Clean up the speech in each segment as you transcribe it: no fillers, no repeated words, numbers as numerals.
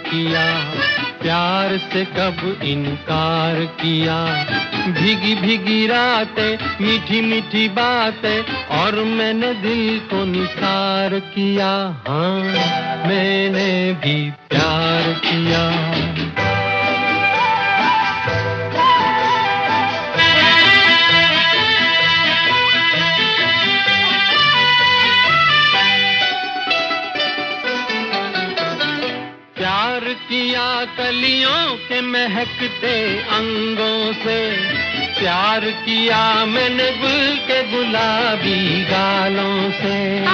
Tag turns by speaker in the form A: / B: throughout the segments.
A: किया, प्यार से कब इनकार किया। भीगी भीगी रातें, मीठी मीठी बातें, और मैंने दिल को निसार किया। हाँ, मैंने भी प्यार किया। प्यार किया कलियों के महकते अंगों से, प्यार किया मैंने गुल के गुलाबी गालों से।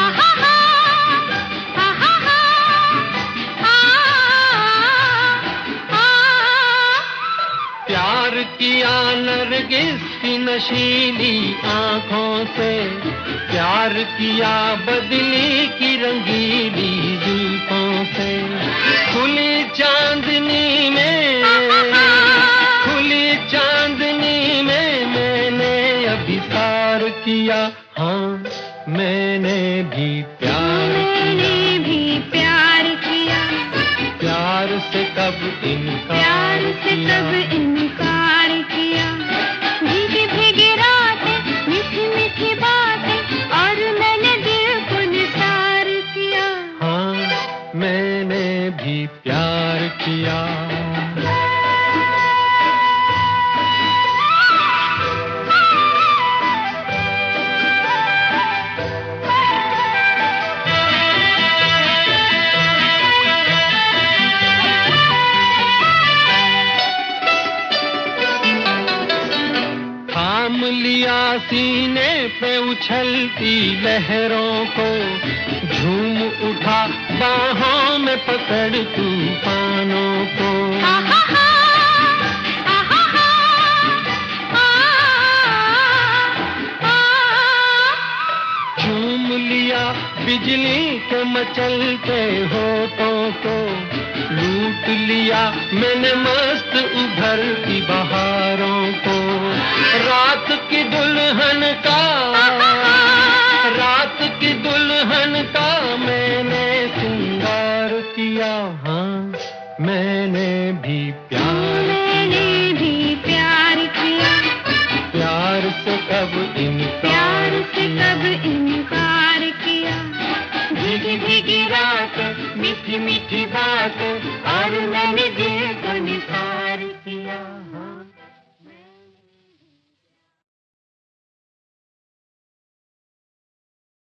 A: प्यार किया नरगिस की नशीली आँखों से, प्यार किया बदली की रंगीली जुल्फों से। खुली चांदनी में, खुली चांदनी में मैंने अभिसार किया। हाँ, मैंने भी प्यार किया, मैंने भी प्यार किया। प्यार से कब इनकार, प्यार से कब इनकार किया। भीगी भीगी रातें, मीठी मीठी बातें, और मैंने दिल को निसार किया। हाँ, मैंने भी प्यार किया। थाम लिया सीने पे उछलती लहरों को, झूम उठा बाहों में पकड़ तूफानों को। झूम लिया बिजली के मचलते होठों को, लूट लिया मैंने मस्त उभरती बहारों को। रात की दुल्हन का, रात की दुल्हन का मैंने श्रृंगार किया। हाँ, मैंने भी प्यार, मैंने भी प्यार किया। प्यार से कब इनकार, प्यार से कब इनकार किया। भीगी भीगी रात, मीठी मीठी बात, और मैंने